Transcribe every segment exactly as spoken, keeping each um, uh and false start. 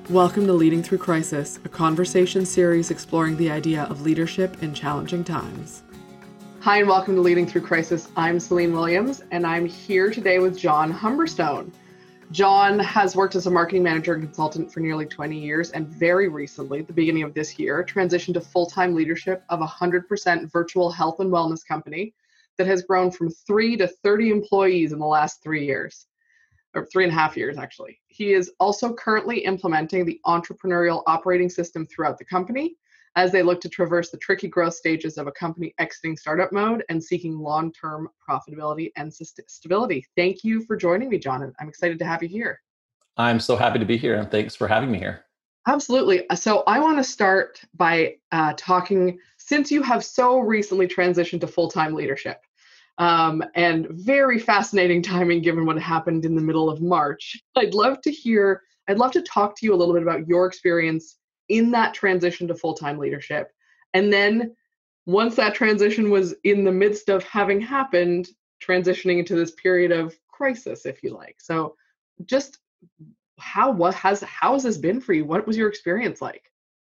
Welcome to Leading Through Crisis, a conversation series exploring the idea of leadership in challenging times. Hi, and welcome to Leading Through Crisis. I'm Celine Williams, and I'm here today with John Humberstone. John has worked as a marketing manager and consultant for nearly twenty years, and very recently, at the beginning of this year, transitioned to full-time leadership of a one hundred percent virtual health and wellness company that has grown from three to thirty employees in the last three years. Or three and a half years, actually. He is also currently implementing the entrepreneurial operating system throughout the company as they look to traverse the tricky growth stages of a company exiting startup mode and seeking long-term profitability and stability. Thank you for joining me, John. I'm excited to have you here. I'm so happy to be here, and thanks for having me here. Absolutely. So I want to start by uh, talking, since you have so recently transitioned to full-time leadership, Um, and very fascinating timing given what happened in the middle of March. I'd love to hear, I'd love to talk to you a little bit about your experience in that transition to full-time leadership. And then once that transition was in the midst of having happened, transitioning into this period of crisis, if you like. So just how, what has, how has this been for you? What was your experience like?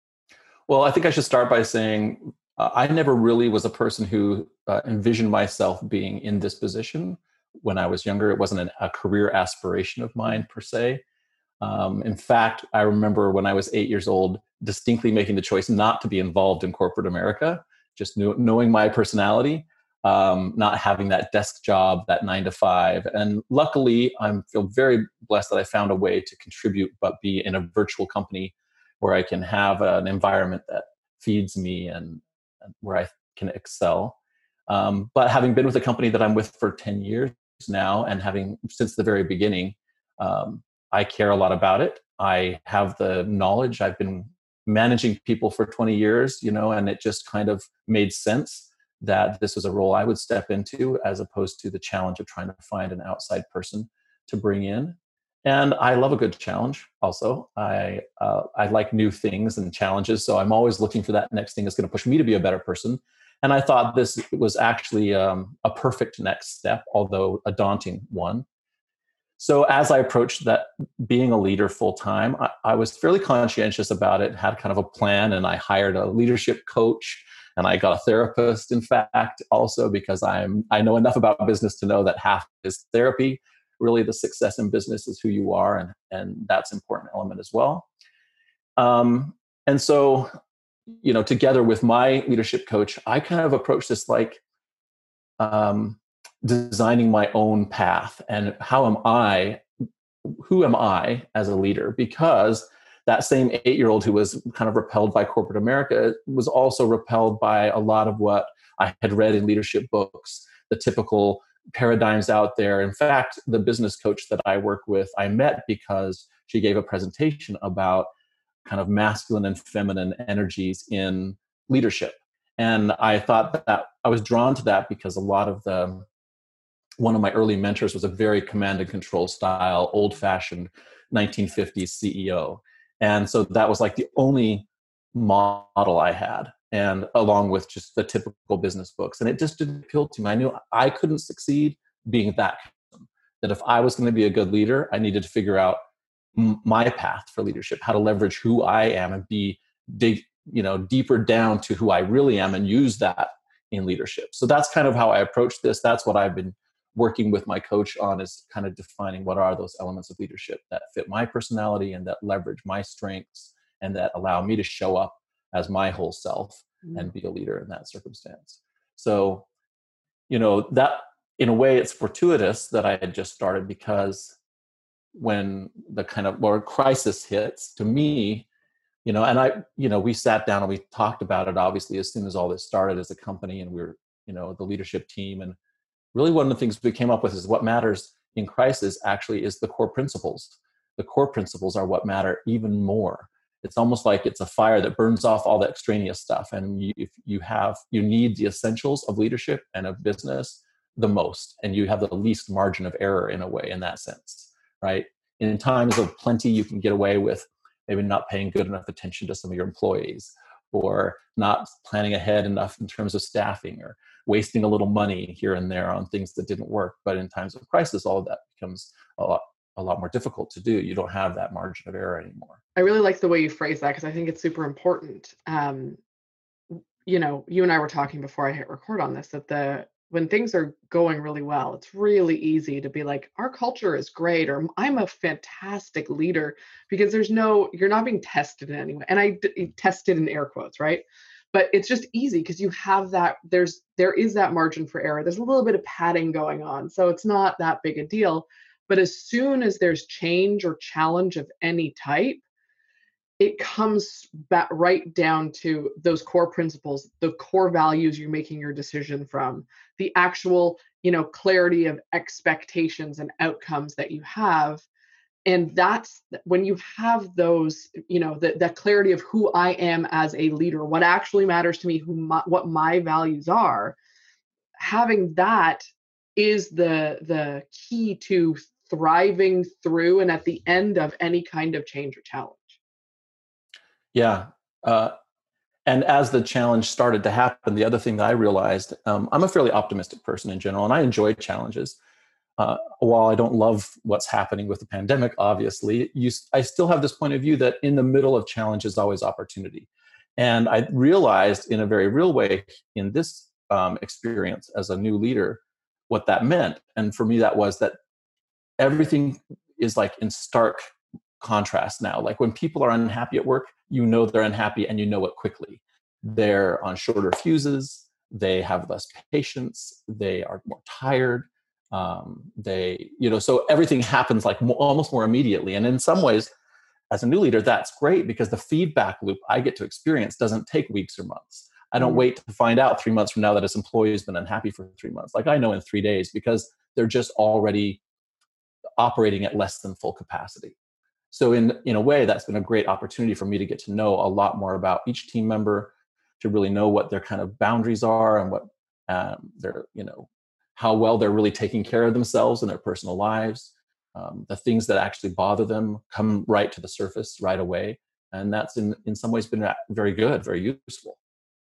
Well, I think I should start by saying uh, I never really was a person who uh, envisioned myself being in this position when I was younger. It wasn't an, a career aspiration of mine per se. Um, in fact, I remember when I was eight years old, distinctly making the choice not to be involved in corporate America, just knew, knowing my personality, um, not having that desk job, that nine to five. And luckily, I feel very blessed that I found a way to contribute, but be in a virtual company where I can have an environment that feeds me and, and where I can excel. Um, but having been with a company that I'm with for ten years now, and having since the very beginning, um, I care a lot about it. I have the knowledge. I've been managing people for twenty years, you know, and it just kind of made sense that this was a role I would step into, as opposed to the challenge of trying to find an outside person to bring in. And I love a good challenge also. I uh, I like new things and challenges. So I'm always looking for that next thing that's going to push me to be a better person. And I thought this was actually um, a perfect next step, although a daunting one. So as I approached that being a leader full time, I, I was fairly conscientious about it, had kind of a plan, and I hired a leadership coach, and I got a therapist, in fact, also because I'm I know enough about business to know that half is therapy. Really, the success in business is who you are, and, and that's an important element as well. Um, and so, you know, together with my leadership coach, I kind of approached this like um, designing my own path, and how am I, who am I as a leader? Because that same eight-year-old who was kind of repelled by corporate America was also repelled by a lot of what I had read in leadership books, the typical paradigms out there. In fact, the business coach that I work with, I met because she gave a presentation about kind of masculine and feminine energies in leadership. And I thought that I was drawn to that because a lot of the, one of my early mentors was a very command and control style, old fashioned nineteen fifties C E O. And so that was like the only model I had, and along with just the typical business books. And it just didn't appeal to me. I knew I couldn't succeed being that person, that if I was going to be a good leader, I needed to figure out m- my path for leadership, how to leverage who I am and be dig, you know, deeper down to who I really am and use that in leadership. So that's kind of how I approach this. That's what I've been working with my coach on, is kind of defining what are those elements of leadership that fit my personality and that leverage my strengths and that allow me to show up as my whole self and be a leader in that circumstance. So, you know, that in a way it's fortuitous that I had just started, because when the kind of more crisis hits to me, you know, and I, you know, we sat down and we talked about it, obviously, as soon as all this started as a company, and we were, you know, the leadership team. And really one of the things we came up with is what matters in crisis actually is the core principles. The core principles are what matter even more. It's almost like it's a fire that burns off all the extraneous stuff. And you, if you have, you need the essentials of leadership and of business the most, and you have the least margin of error in a way, in that sense, right? In times of plenty, you can get away with maybe not paying good enough attention to some of your employees, or not planning ahead enough in terms of staffing, or wasting a little money here and there on things that didn't work. But in times of crisis, all of that becomes a lot, a lot more difficult to do. You don't have that margin of error anymore. I really like the way you phrase that because I think it's super important. Um, you know, you and I were talking before I hit record on this, that the when things are going really well, it's really easy to be like, our culture is great, or I'm a fantastic leader, because there's no, you're not being tested in any way. And I d- tested in air quotes, right? But it's just easy because you have that, there's, there is that margin for error. There's a little bit of padding going on. So it's not that big a deal. But as soon as there's change or challenge of any type, it comes back right down to those core principles, the core values you're making your decision from, the actual, you know, clarity of expectations and outcomes that you have. And that's when you have those, you know, that that clarity of who I am as a leader, what actually matters to me, who my, what my values are. Having that is the the key to thriving through and at the end of any kind of change or challenge. Yeah. Uh, and as the challenge started to happen, the other thing that I realized, um, I'm a fairly optimistic person in general, and I enjoy challenges. Uh, while I don't love what's happening with the pandemic, obviously, you, I still have this point of view that in the middle of challenge is always opportunity. And I realized in a very real way in this um, experience as a new leader, what that meant. And for me, that was that everything is like in stark contrast now. Like when people are unhappy at work, you know they're unhappy and you know it quickly. They're on shorter fuses, they have less patience, they are more tired. Um, they, you know, so everything happens like more, almost more immediately. And in some ways, as a new leader, that's great because the feedback loop I get to experience doesn't take weeks or months. I don't Mm. wait to find out three months from now that this employee has been unhappy for three months. Like I know in three days because they're just already operating at less than full capacity. So in, in a way, that's been a great opportunity for me to get to know a lot more about each team member, to really know what their kind of boundaries are and what um, their, you know, how well they're really taking care of themselves in their personal lives. Um, the things that actually bother them come right to the surface right away. And that's in, in some ways been very good, very useful.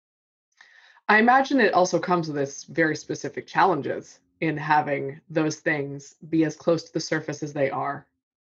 I imagine it also comes with this very specific challenges in having those things be as close to the surface as they are.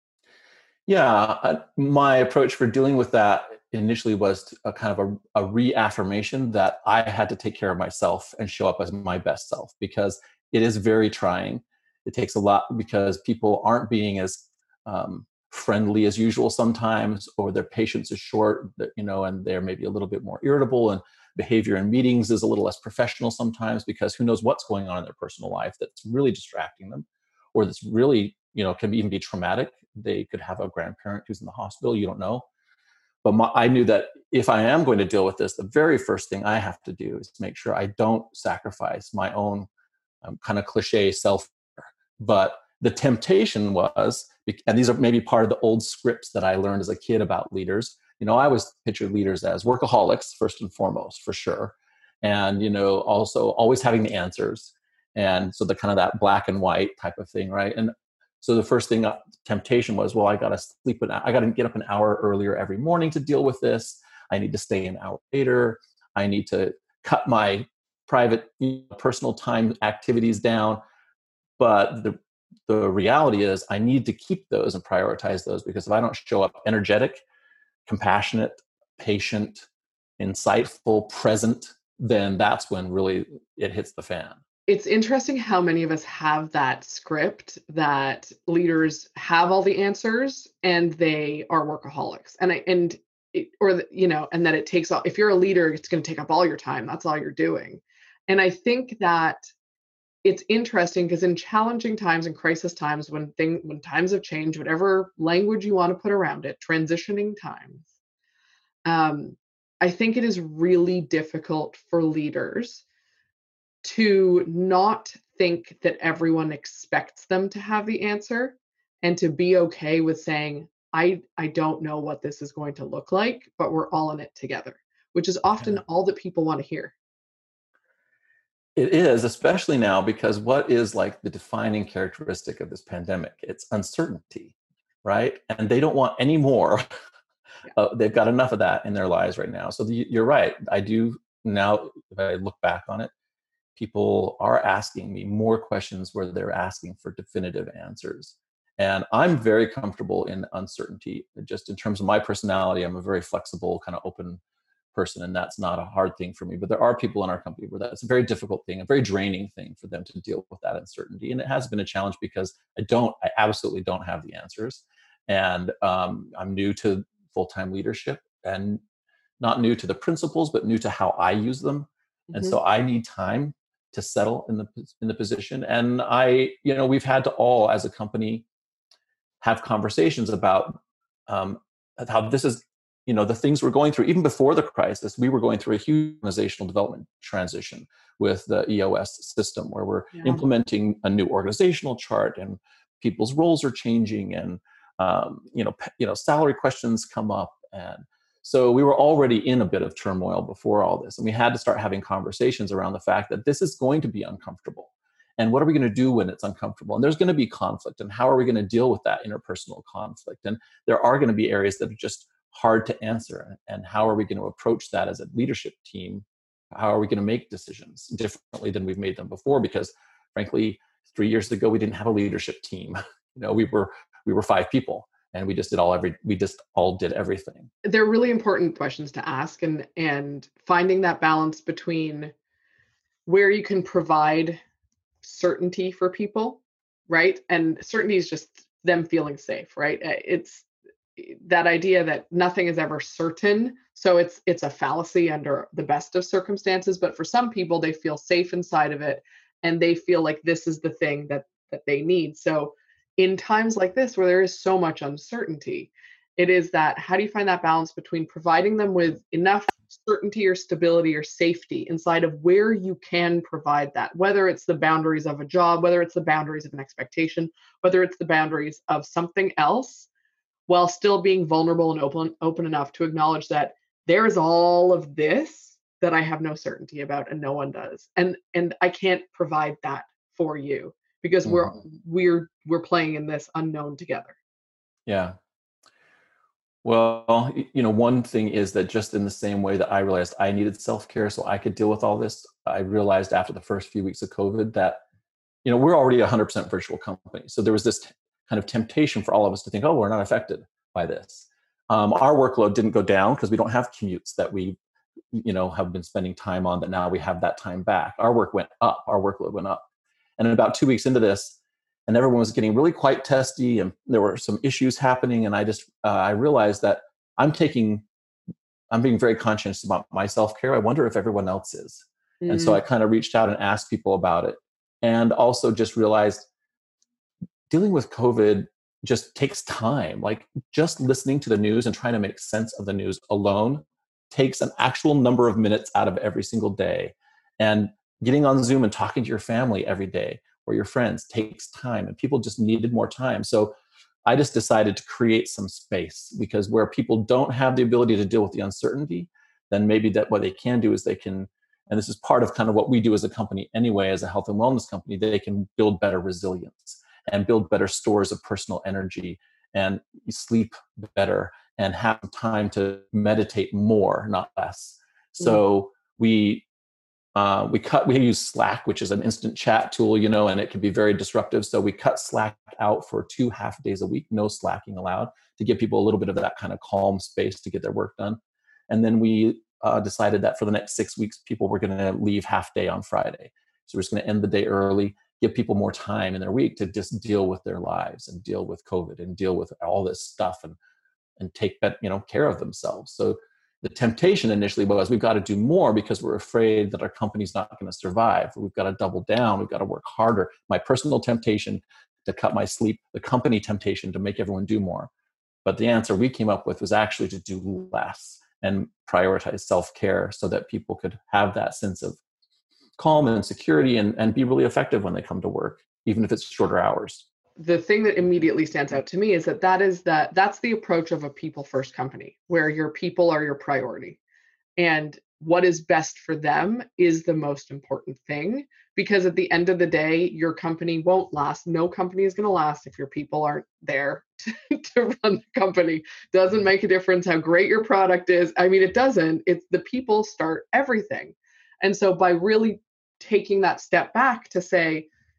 Yeah, uh, my approach for dealing with that initially was a kind of a, a reaffirmation that I had to take care of myself and show up as my best self because it is very trying. It takes a lot because people aren't being as um, friendly as usual sometimes, or their patience is short, you know, and they're maybe a little bit more irritable, and behavior in meetings is a little less professional sometimes because who knows what's going on in their personal life that's really distracting them, or that's really, you know, can even be traumatic. They could have a grandparent who's in the hospital, you don't know. But my, I knew that if I am going to deal with this, the very first thing I have to do is make sure I don't sacrifice my own um, kind of cliche self. But the temptation was, and these are maybe part of the old scripts that I learned as a kid about leaders. You know, I was pictured leaders as workaholics first and foremost, for sure. And, you know, also always having the answers. And so the kind of that black and white type of thing, right? And so the first thing, uh, temptation was, well, I got to sleep an, I got to get up an hour earlier every morning to deal with this. I need to stay an hour later. I need to cut my private, you know, personal time activities down. But the the reality is I need to keep those and prioritize those, because if I don't show up energetic, compassionate, patient, insightful, present, then that's when really it hits the fan. It's interesting how many of us have that script that leaders have all the answers and they are workaholics. And I, and it, or the, you know, and that it takes all, if you're a leader, it's going to take up all your time. That's all you're doing. And I think that it's interesting because in challenging times and crisis times, when thing when times have changed, whatever language you want to put around it, transitioning times, um, I think it is really difficult for leaders to not think that everyone expects them to have the answer, and to be okay with saying, I I don't know what this is going to look like, but we're all in it together, which is often Yeah. all that people want to hear. It is, especially now, because what is like the defining characteristic of this pandemic? It's uncertainty, right? And they don't want any more. Yeah. Uh, they've got enough of that in their lives right now. So the, you're right. I do now, if I look back on it, people are asking me more questions where they're asking for definitive answers. And I'm very comfortable in uncertainty. Just in terms of my personality, I'm a very flexible, kind of open person, and that's not a hard thing for me. But there are people in our company where that's a very difficult thing, a very draining thing for them to deal with that uncertainty. And it has been a challenge because I don't, I absolutely don't have the answers. And um, I'm new to full-time leadership and not new to the principles, but new to how I use them. And Mm-hmm. so I need time to settle in the in the position. And I, you know, we've had to all as a company have conversations about um, how this is, you know, the things we're going through. Even before the crisis, we were going through a huge organizational development transition with the E O S system, where we're Yeah. implementing a new organizational chart, and people's roles are changing, and um, you know, p- you know, salary questions come up, and so we were already in a bit of turmoil before all this, and we had to start having conversations around the fact that this is going to be uncomfortable. And what are we going to do when it's uncomfortable? And there's going to be conflict. And how are we going to deal with that interpersonal conflict? And there are going to be areas that are just hard to answer. And how are we going to approach that as a leadership team? How are we going to make decisions differently than we've made them before? Because frankly, three years ago, we didn't have a leadership team. You know, we were we were five people, and we just did all every we just all did everything. They're really important questions to ask, and and finding that balance between where you can provide certainty for people, right? And certainty is just them feeling safe, right? Uh, It's that idea that nothing is ever certain. So it's it's a fallacy under the best of circumstances, but for some people they feel safe inside of it, and they feel like this is the thing that that they need. So in times like this where there is so much uncertainty, it is that how do you find that balance between providing them with enough certainty or stability or safety inside of where you can provide that, whether it's the boundaries of a job, whether it's the boundaries of an expectation, whether it's the boundaries of something else, while still being vulnerable and open open enough to acknowledge that there's all of this that I have no certainty about and no one does. And and I can't provide that for you because we're Mhm. we're we're playing in this unknown together. Yeah. Well, y- you know, one thing is that just in the same way that I realized I needed self-care so I could deal with all this, I realized after the first few weeks of COVID that, you know, we're already a one hundred percent virtual company. So there was this t- kind of temptation for all of us to think, oh, we're not affected by this. Um, our workload didn't go down because we don't have commutes that we, you know, have been spending time on, that now we have that time back. Our work went up, our workload went up. And about two weeks into this, and everyone was getting really quite testy, and there were some issues happening. And I just, uh, I realized that I'm taking, I'm being very conscious about my self care. I wonder if everyone else is. And so I Mm, kind of reached out and asked people about it. And also just realized dealing with COVID just takes time. Like just listening to the news and trying to make sense of the news alone takes an actual number of minutes out of every single day. And getting on Zoom and talking to your family every day or your friends takes time, and people just needed more time. So I just decided to create some space, because where people don't have the ability to deal with the uncertainty, then maybe that what they can do is they can, and this is part of kind of what we do as a company anyway, as a health and wellness company, they can build better resilience and build better stores of personal energy and sleep better and have time to meditate more, not less. mm, So we uh, we cut we use Slack, which is an instant chat tool, you know, and it can be very disruptive. So we cut Slack out for two half days a week, no slacking allowed, to give people a little bit of that kind of calm space to get their work done. And then we uh, decided that for the next six weeks, people were going to leave half day on Friday. So we're just going to end the day early, give people more time in their week to just deal with their lives and deal with COVID and deal with all this stuff, and and take you know care of themselves. So the temptation initially was, we've got to do more because we're afraid that our company's not going to survive. We've got to double down. We've got to work harder. My personal temptation to cut my sleep, the company temptation to make everyone do more. But the answer we came up with was actually to do less and prioritize self-care so that people could have that sense of calm and security, and, and be really effective when they come to work, even if it's shorter hours. the thing that immediately stands out to me is that that is that that's the approach of a people first company where your people are your priority, and what is best for them is the most important thing, because at the end of the day your company won't last. No company is going to last if your people aren't there to, to run the company. Doesn't make a difference how great your product is. I mean, it doesn't. It's the people start everything. And so by really taking that step back to say,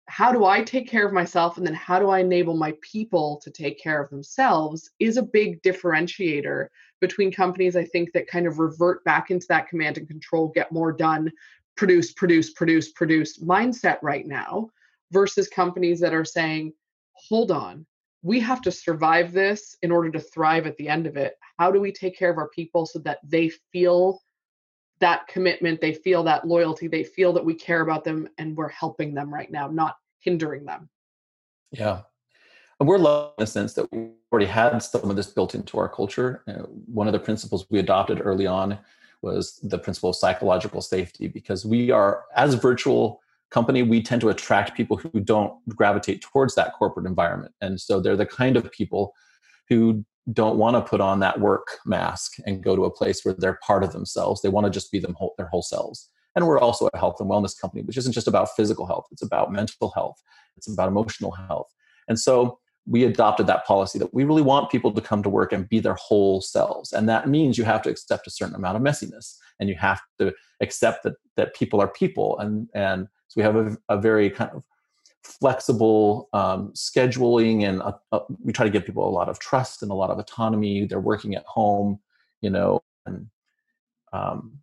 how do I take care of myself, and then how do I enable my people to take care of themselves, is a big differentiator between companies, I think, that kind of revert back into that command and control, get more done, produce, produce, produce, produce mindset right now, versus companies that are saying, hold on, we have to survive this in order to thrive at the end of it. How do we take care of our people so that they feel that commitment, they feel that loyalty, they feel that we care about them and we're helping them right now, not hindering them? Yeah. And we're lucky in the sense that we already had some of this built into our culture. You know, one of the principles we adopted early on was the principle of psychological safety, because we are, as a virtual company, we tend to attract people who don't gravitate towards that corporate environment. And so they're the kind of people who don't want to put on that work mask and go to a place where they're part of themselves. They want to just be them whole, their whole selves. And we're also a health and wellness company, which isn't just about physical health. It's about mental health. It's about emotional health. And so we adopted that policy that we really want people to come to work and be their whole selves. And that means you have to accept a certain amount of messiness, and you have to accept that that people are people. And, and so we have a, a very kind of flexible um, scheduling, and uh, uh, we try to give people a lot of trust and a lot of autonomy. They're working at home, you know, and um,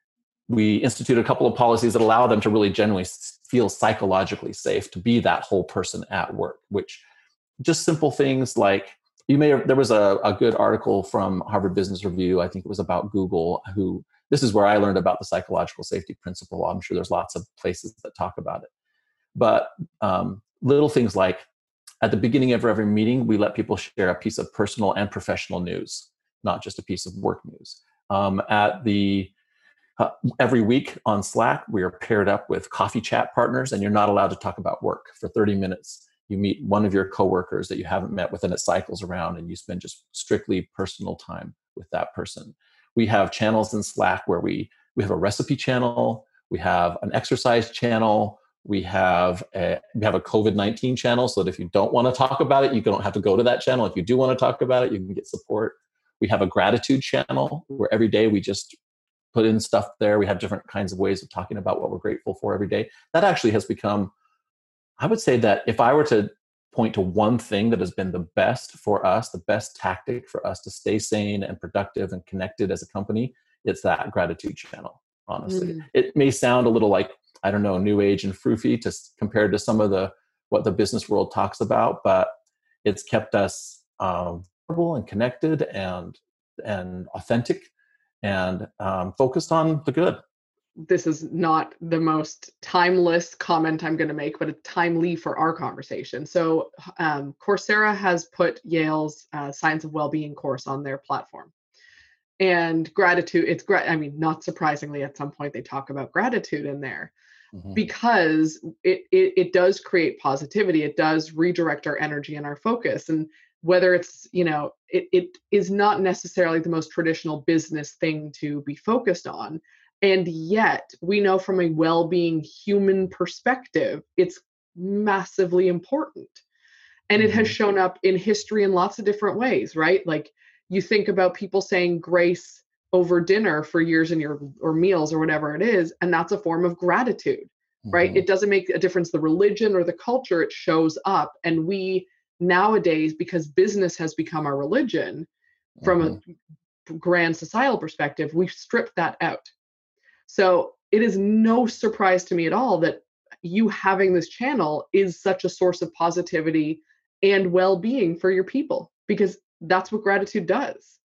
we instituted a couple of policies that allow them to really genuinely feel psychologically safe to be that whole person at work, which just simple things like, you may have, there was a, a good article from Harvard Business Review, I think it was about Google, who, this is where I learned about the psychological safety principle. I'm sure there's lots of places that talk about it. But um, little things like, at the beginning of every meeting, we let people share a piece of personal and professional news, not just a piece of work news. Um, at the uh, every week on Slack, we are paired up with coffee chat partners, and you're not allowed to talk about work for thirty minutes. You meet one of your coworkers that you haven't met with, and it cycles around, and you spend just strictly personal time with that person. We have channels in Slack where we we have a recipe channel, we have an exercise channel, we have a, we have a COVID nineteen channel, so that if you don't want to talk about it, you don't have to go to that channel. If you do want to talk about it, you can get support. We have a gratitude channel where every day we just put in stuff there. We have different kinds of ways of talking about what we're grateful for every day. That actually has become, I would say that if I were to point to one thing that has been the best for us, the best tactic for us to stay sane and productive and connected as a company, it's that gratitude channel, honestly. Mm. It may sound a little like, I don't know, new age and froofy to compared to some of the what the business world talks about, but it's kept us um, and connected and and authentic and um, focused on the good. This is not the most timeless comment I'm going to make, but it's timely for our conversation. So um, Coursera has put Yale's uh, Science of Wellbeing course on their platform. And gratitude, it's great. I mean, not surprisingly, at some point they talk about gratitude in there, mm-hmm. because it, it it does create positivity. It does redirect our energy and our focus. And whether it's, you know, it, it is not necessarily the most traditional business thing to be focused on. And yet we know from a well-being human perspective, it's massively important. And mm-hmm. it has shown up in history in lots of different ways, right? Like you think about people saying grace over dinner for years and years, or meals or whatever it is, and that's a form of gratitude, mm-hmm. right? It doesn't make a difference the religion or the culture, it shows up. And we nowadays, because business has become our religion, from mm-hmm. a grand societal perspective, we've stripped that out. So it is no surprise to me at all that you having this channel is such a source of positivity and well-being for your people, because that's what gratitude does.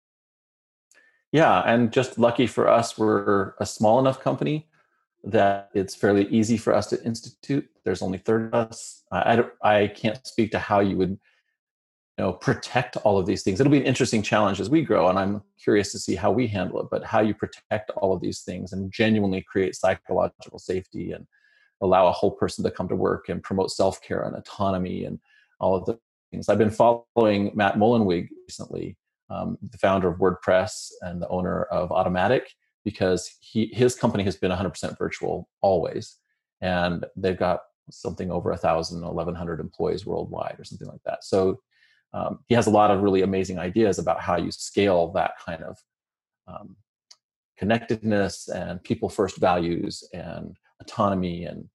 Yeah, and just lucky for us, we're a small enough company that it's fairly easy for us to institute. There's only thirty of us. I, I, I can't speak to how you would, you know, protect all of these things. It'll be an interesting challenge as we grow, and I'm curious to see how we handle it. But how you protect all of these things and genuinely create psychological safety and allow a whole person to come to work and promote self-care and autonomy and all of the things. I've been following Matt Mullenweg recently, um, the founder of WordPress and the owner of Automattic, because he his company has been one hundred percent virtual always, and they've got something over a thousand, eleven hundred employees worldwide or something like that. So um, he has a lot of really amazing ideas about how you scale that kind of um, connectedness and people first values and autonomy and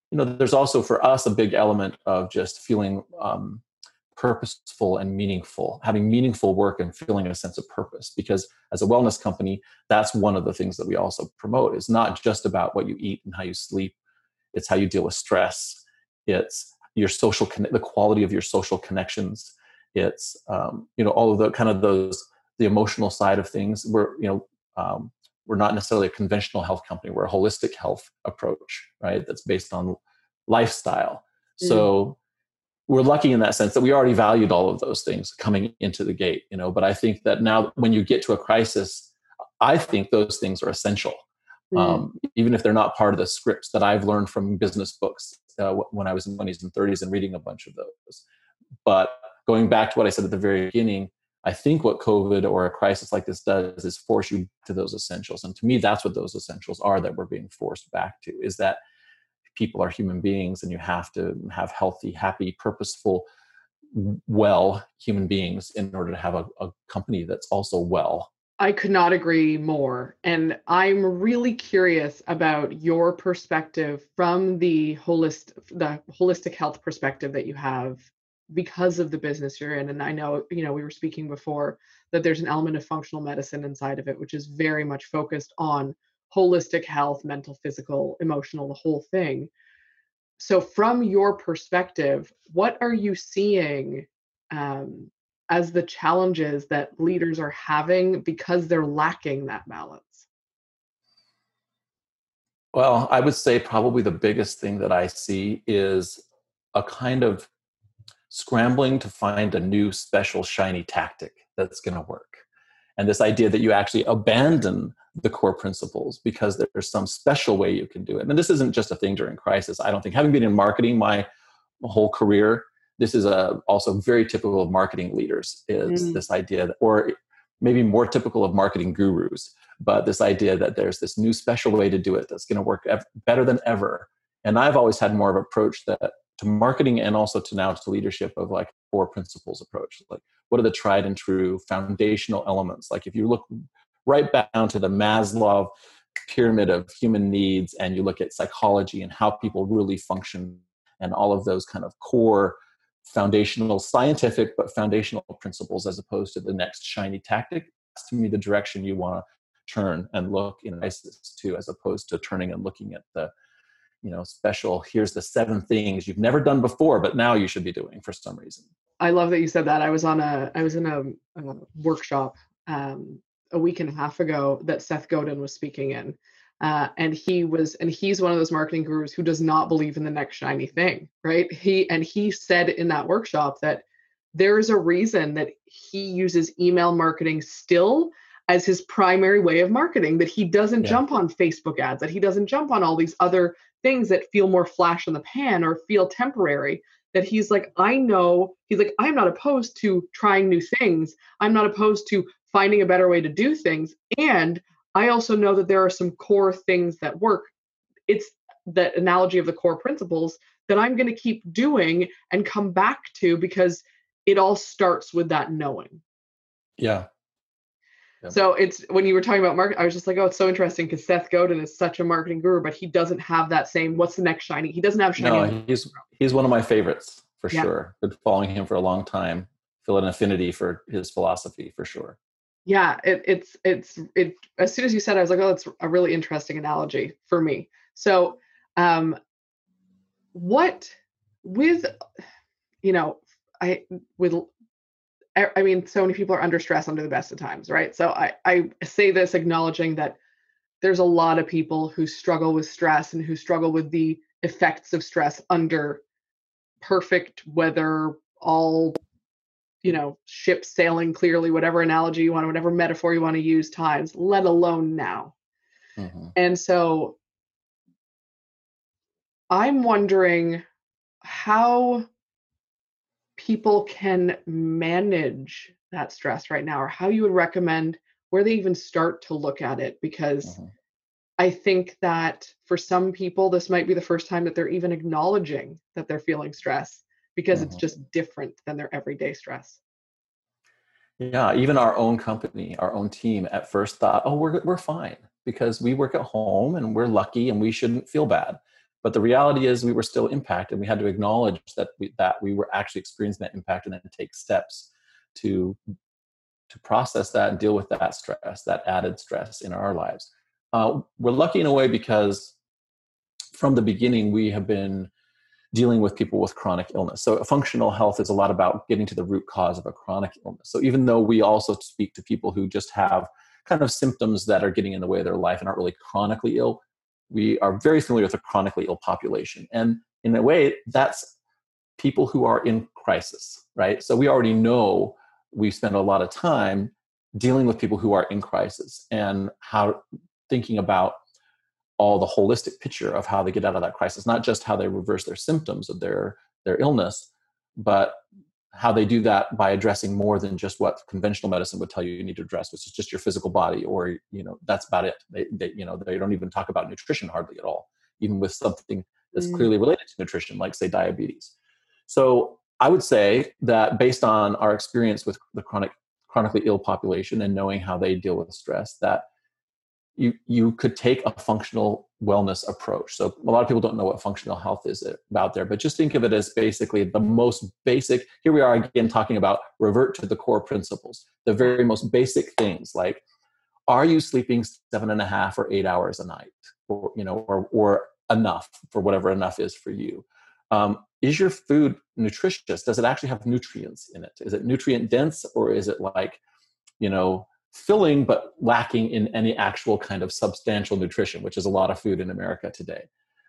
you know, there's also for us a big element of just feeling um, purposeful and meaningful, having meaningful work and feeling a sense of purpose. Because as a wellness company, that's one of the things that we also promote. It's not just about what you eat and how you sleep. It's how you deal with stress. It's your social, conne- the quality of your social connections. It's, um, you know, all of the kind of those, the emotional side of things. We're, you know, um, we're not necessarily a conventional health company. We're a holistic health approach, right? That's based on lifestyle. So we're lucky in that sense that we already valued all of those things coming into the gate, you know, but I think that now when you get to a crisis, I think those things are essential. Mm. Um, even if they're not part of the scripts that I've learned from business books uh, when I was in twenties and thirties and reading a bunch of those. But going back to what I said at the very beginning, I think what COVID or a crisis like this does is force you to those essentials. And to me, that's what those essentials are that we're being forced back to, is that people are human beings and you have to have healthy, happy, purposeful, well human beings in order to have a, a company that's also well. I could not agree more. And I'm really curious about your perspective from the holistic, the holistic health perspective that you have because of the business you're in. And I know, you know, we were speaking before that there's an element of functional medicine inside of it, which is very much focused on holistic health, mental, physical, emotional, the whole thing. So from your perspective, what are you seeing um, as the challenges that leaders are having because they're lacking that balance? Well, I would say probably the biggest thing that I see is a kind of scrambling to find a new special shiny tactic that's going to work. And this idea that you actually abandon the core principles because there's some special way you can do it. And this isn't just a thing during crisis. I don't think, having been in marketing my whole career, this is a, also very typical of marketing leaders, is Mm. this idea that, or maybe more typical of marketing gurus, but this idea that there's this new special way to do it that's going to work ev- better than ever. And I've always had more of an approach that to marketing and also to now to leadership of like core principles approach. Like, what are the tried and true foundational elements? Like if you look right back down to the Maslow pyramid of human needs and you look at psychology and how people really function and all of those kind of core foundational scientific but foundational principles, as opposed to the next shiny tactic, that's to me the direction you want to turn and look in ISIS to, as opposed to turning and looking at the, you know, special, here's the seven things you've never done before, but now you should be doing for some reason. I love that you said that. I was on a, I was in a, a workshop um, a week and a half ago that Seth Godin was speaking in. Uh, and he was, and he's one of those marketing gurus who does not believe in the next shiny thing, right? He, and he said in that workshop that there's a reason that he uses email marketing still as his primary way of marketing, that he doesn't Yeah. jump on Facebook ads, that he doesn't jump on all these other things that feel more flash in the pan or feel temporary. That he's like, I know, he's like, I'm not opposed to trying new things. I'm not opposed to finding a better way to do things. And I also know that there are some core things that work. It's the analogy of the core principles that I'm going to keep doing and come back to, because it all starts with that knowing. Yeah. Yeah. So it's, when you were talking about market, I was just like, oh, it's so interesting because Seth Godin is such a marketing guru, but he doesn't have that same, what's the next shiny? He doesn't have shiny. No, he's he's one of my favorites for Yeah. sure. Been following him for a long time. Feel an affinity for his philosophy for sure. Yeah, it, it's it's it. As soon as you said it, I was like, oh, that's a really interesting analogy for me. So, um, what with, you know, I with I I mean, so many people are under stress under the best of times, right? So I I say this acknowledging that there's a lot of people who struggle with stress and who struggle with the effects of stress under perfect weather, all, you know, ships sailing clearly, whatever analogy you want, whatever metaphor you want to use times, let alone now. Mm-hmm. And so I'm wondering how people can manage that stress right now, or how you would recommend where they even start to look at it. Because Mm-hmm. I think that for some people, this might be the first time that they're even acknowledging that they're feeling stress, because it's Mm-hmm. just different than their everyday stress. Yeah, even our own company, our own team at first thought, oh, we're we're fine because we work at home and we're lucky and we shouldn't feel bad. But the reality is we were still impacted. We had to acknowledge that we, that we were actually experiencing that impact and then take steps to, to process that and deal with that stress, that added stress in our lives. Uh, we're lucky in a way because from the beginning, we have been dealing with people with chronic illness. So functional health is a lot about getting to the root cause of a chronic illness. So even though we also speak to people who just have kind of symptoms that are getting in the way of their life and aren't really chronically ill, we are very familiar with a chronically ill population. And in a way, that's people who are in crisis, right? So we already know we spend a lot of time dealing with people who are in crisis and how thinking about all the holistic picture of how they get out of that crisis, not just how they reverse their symptoms of their, their illness, but how they do that by addressing more than just what conventional medicine would tell you you need to address, which is just your physical body, or, you know, that's about it. They, they you know, they don't even talk about nutrition hardly at all, even with something that's mm. clearly related to nutrition, like say diabetes. So I would say that based on our experience with the chronic, chronically ill population and knowing how they deal with stress, that you you could take a functional wellness approach. So a lot of people don't know what functional health is about there, but just think of it as basically the most basic, here we are again talking about revert to the core principles, the very most basic things like, are you sleeping seven and a half or eight hours a night? Or, you know, or, or enough for whatever enough is for you. Um, is your food nutritious? Does it actually have nutrients in it? Is it nutrient dense, or is it like, you know, filling but lacking in any actual kind of substantial nutrition, which is a lot of food in America today.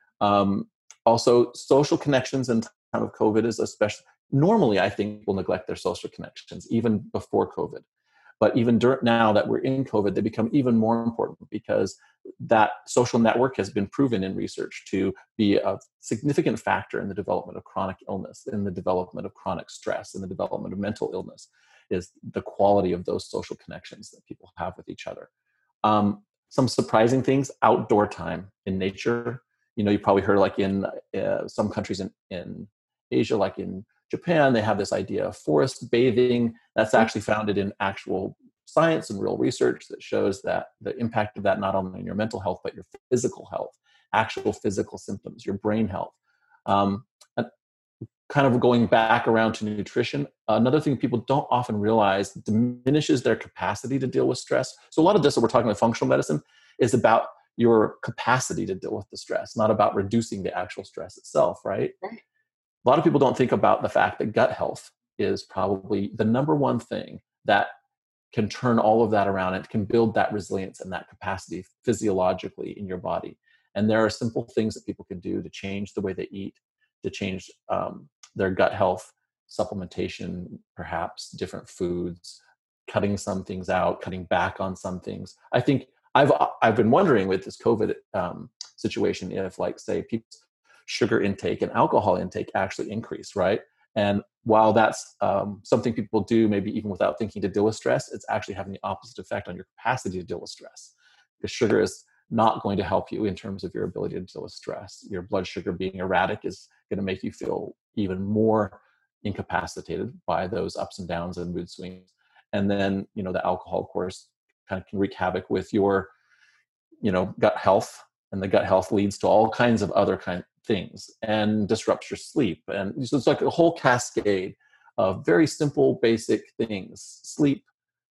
Um, also, social connections in time of COVID is especially, normally I think we'll neglect their social connections even before COVID. But even dur- now that we're in COVID, they become even more important because that social network has been proven in research to be a significant factor in the development of chronic illness, in the development of chronic stress, in the development of mental illness, is the quality of those social connections that people have with each other. Um, some surprising things, outdoor time in nature. You know, you probably heard like in uh, some countries in, in Asia, like in Japan, they have this idea of forest bathing. That's actually founded in actual science and real research that shows that the impact of that not only on your mental health, but your physical health, actual physical symptoms, your brain health. Um, and kind of going back around to nutrition, another thing people don't often realize diminishes their capacity to deal with stress. So a lot of this that we're talking about functional medicine is about your capacity to deal with the stress, not about reducing the actual stress itself, right? Right. A lot of people don't think about the fact that gut health is probably the number one thing that can turn all of that around and can build that resilience and that capacity physiologically in your body. And there are simple things that people can do to change the way they eat, to change um, their gut health, supplementation, perhaps different foods, cutting some things out, cutting back on some things. I think I've I've been wondering with this COVID um, situation if, like, say, people's sugar intake and alcohol intake actually increase, right? And while that's um, something people do maybe even without thinking to deal with stress, it's actually having the opposite effect on your capacity to deal with stress. Because sugar is not going to help you in terms of your ability to deal with stress. Your blood sugar being erratic is going to make you feel even more incapacitated by those ups and downs and mood swings. And then, you know, the alcohol, of course, kind of can wreak havoc with your, you know, gut health. And the gut health leads to all kinds of other kind of things and disrupts your sleep. And so it's like a whole cascade of very simple, basic things: sleep,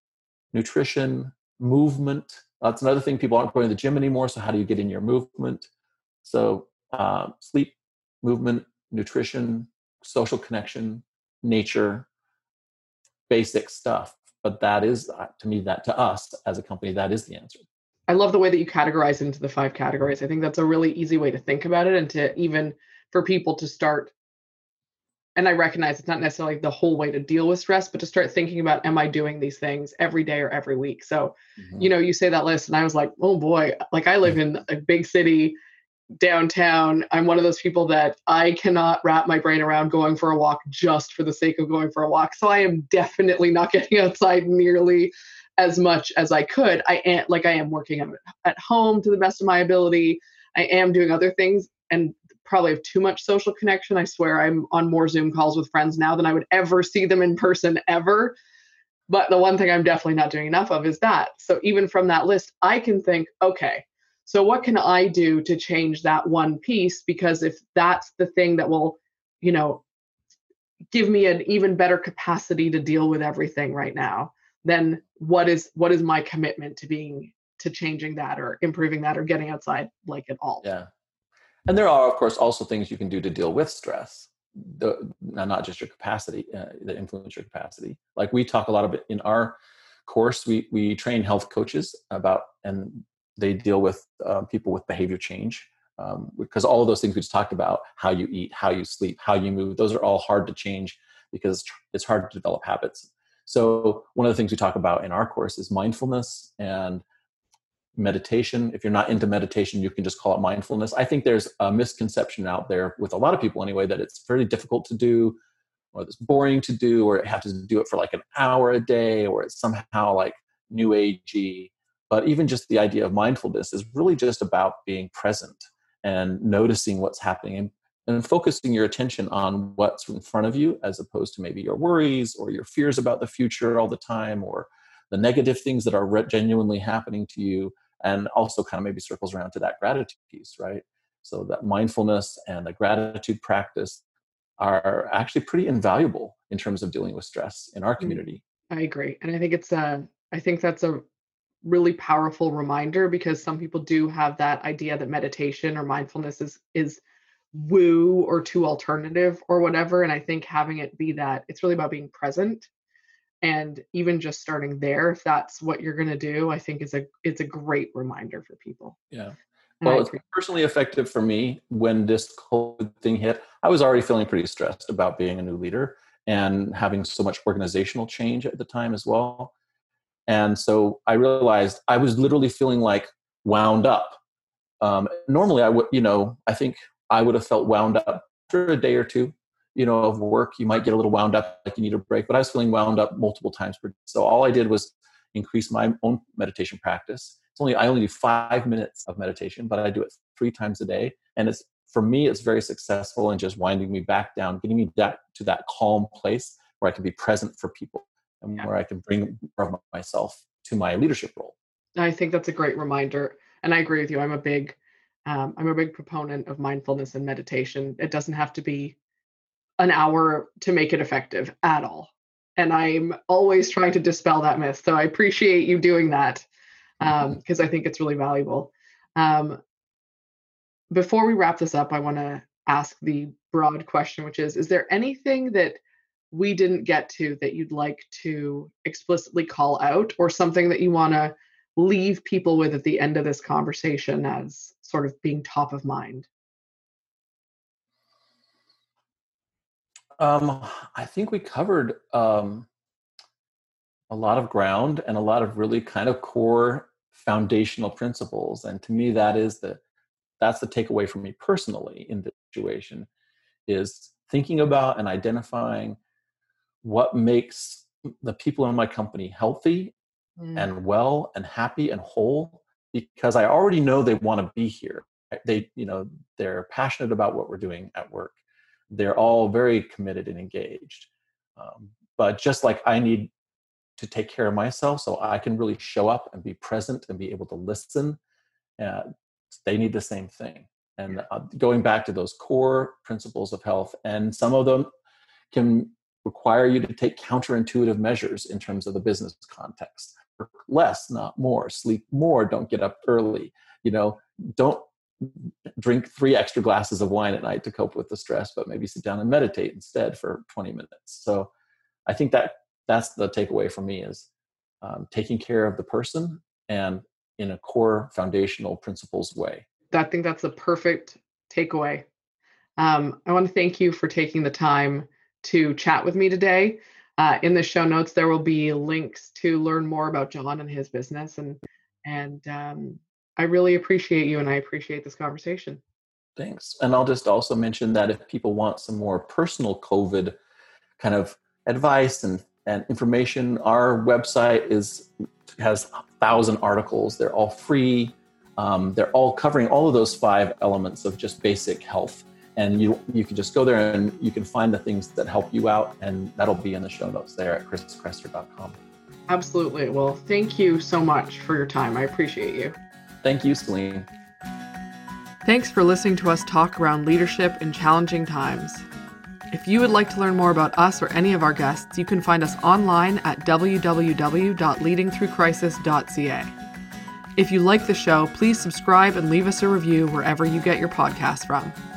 nutrition, movement. That's another thing. People aren't going to the gym anymore. So how do you get in your movement? So uh, sleep, movement, nutrition, social connection, nature, basic stuff. But that is, uh, to me, that to us as a company, that is the answer. I love the way that you categorize into the five categories. I think that's a really easy way to think about it, and to even for people to start. And I recognize it's not necessarily the whole way to deal with stress, but to start thinking about, am I doing these things every day or every week? So, mm-hmm. you know, you say that list and I was like, oh boy, like I live in a big city downtown. I'm one of those people that I cannot wrap my brain around going for a walk just for the sake of going for a walk. So I am definitely not getting outside nearly as much as I could. I am like, I am working at home to the best of my ability. I am doing other things and probably have too much social connection. I swear I'm on more Zoom calls with friends now than I would ever see them in person ever. But the one thing I'm definitely not doing enough of is that. So even from that list, I can think, okay, So what can I do to change that one piece? Because if that's the thing that will, you know, give me an even better capacity to deal with everything right now, then what is what is my commitment to being to changing that or improving that or getting outside like it all? Yeah. And there are, of course, also things you can do to deal with stress, the, not just your capacity, uh, that influence your capacity. Like we talk a lot about in our course, we we train health coaches about, and they deal with uh, people with behavior change, um, because all of those things we just talked about, how you eat, how you sleep, how you move, those are all hard to change because it's hard to develop habits. So one of the things we talk about in our course is mindfulness and meditation. If you're not into meditation, you can just call it mindfulness. I think there's a misconception out there with a lot of people anyway, that it's very difficult to do, or it's boring to do, or you have to do it for like an hour a day, or it's somehow like new agey. But even just the idea of mindfulness is really just about being present and noticing what's happening, and, and focusing your attention on what's in front of you, as opposed to maybe your worries or your fears about the future all the time, or the negative things that are re- genuinely happening to you. And also kind of maybe circles around to that gratitude piece, right? So that mindfulness and the gratitude practice are actually pretty invaluable in terms of dealing with stress in our community. I agree. And I think it's a, I think that's a really powerful reminder, because some people do have that idea that meditation or mindfulness is, is woo or too alternative or whatever. And I think having it be that it's really about being present. And even just starting there, if that's what you're going to do, I think is a it's a great reminder for people. Yeah. And I Well, it's appreciate personally effective for me when this COVID thing hit. I was already feeling pretty stressed about being a new leader and having so much organizational change at the time as well. And so I realized I was literally feeling like wound up. Um, normally I would, you know, I think I would have felt wound up after a day or two, you know, of work. You might get a little wound up, like you need a break, but I was feeling wound up multiple times per day. So all I did was increase my own meditation practice. It's only, I only do five minutes of meditation, but I do it three times a day. And it's, for me, it's very successful in just winding me back down, getting me back to that calm place where I can be present for people and yeah. where I can bring more of myself to my leadership role. I think that's a great reminder. And I agree with you. I'm a big, um, I'm a big proponent of mindfulness and meditation. It doesn't have to be an hour to make it effective at all. And I'm always trying to dispel that myth. So I appreciate you doing that, because um, I think it's really valuable. Um, before we wrap this up, I want to ask the broad question, which is, is there anything that we didn't get to that you'd like to explicitly call out, or something that you want to leave people with at the end of this conversation as sort of being top of mind? Um, I think we covered um, a lot of ground and a lot of really kind of core foundational principles. And to me, that is the that's the takeaway for me personally in this situation, is thinking about and identifying what makes the people in my company healthy Mm. and well and happy and whole, because I already know they want to be here. They, you know, they're passionate about what we're doing at work. They're all very committed and engaged. Um, but just like I need to take care of myself so I can really show up and be present and be able to listen, uh, they need the same thing. And uh, going back to those core principles of health, and some of them can require you to take counterintuitive measures in terms of the business context. Work less, not more. Sleep more. Don't get up early. You know, don't drink three extra glasses of wine at night to cope with the stress, but maybe sit down and meditate instead for twenty minutes. So I think that that's the takeaway for me, is um, taking care of the person, and in a core foundational principles way. I think that's the perfect takeaway. Um, I want to thank you for taking the time to chat with me today. Uh, in the show notes, there will be links to learn more about John and his business, and and um, I really appreciate you, and I appreciate this conversation. Thanks. And I'll just also mention that if people want some more personal COVID kind of advice and, and information, our website is has a thousand articles. They're all free. Um, they're all covering all of those five elements of just basic health. And you you can just go there and you can find the things that help you out, and that'll be in the show notes there at chris krester dot com. Absolutely. Well, thank you so much for your time. I appreciate you. Thank you, Celine. Thanks for listening to us talk around leadership in challenging times. If you would like to learn more about us or any of our guests, you can find us online at w w w dot leading through crisis dot c a. If you like the show, please subscribe and leave us a review wherever you get your podcasts from.